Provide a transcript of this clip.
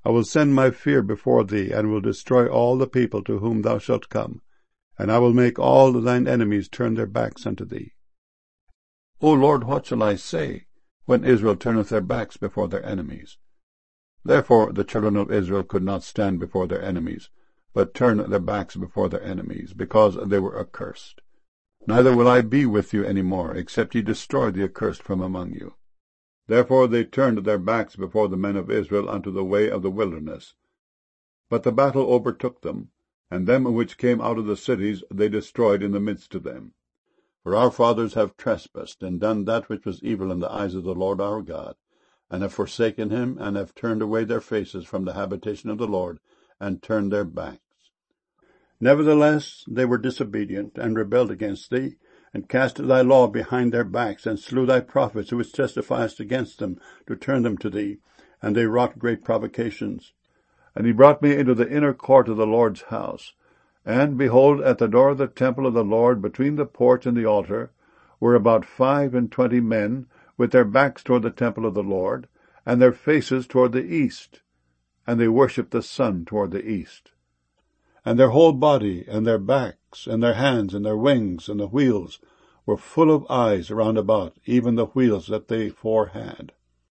I will send my fear before thee, and will destroy all the people to whom thou shalt come, and I will make all thine enemies turn their backs unto thee. O Lord, what shall I say, when Israel turneth their backs before their enemies? Therefore the children of Israel could not stand before their enemies, but turned their backs before their enemies, because they were accursed. Neither will I be with you any more, except ye destroy the accursed from among you. Therefore they turned their backs before the men of Israel unto the way of the wilderness. But the battle overtook them, and them which came out of the cities they destroyed in the midst of them. For our fathers have trespassed, and done that which was evil in the eyes of the Lord our God, and have forsaken him, and have turned away their faces from the habitation of the Lord, and turned their backs. Nevertheless they were disobedient, and rebelled against thee, and cast thy law behind their backs, and slew thy prophets which testified against them, to turn them to thee, and they wrought great provocations. And he brought me into the inner court of the Lord's house, and, behold, at the door of the temple of the Lord, between the porch and the altar, were about 25 men, with their backs toward the temple of the Lord, and their faces toward the east, and they worshipped the sun toward the east. And their whole body, and their backs, and their hands, and their wings, and the wheels, were full of eyes round about, even the wheels that they four had.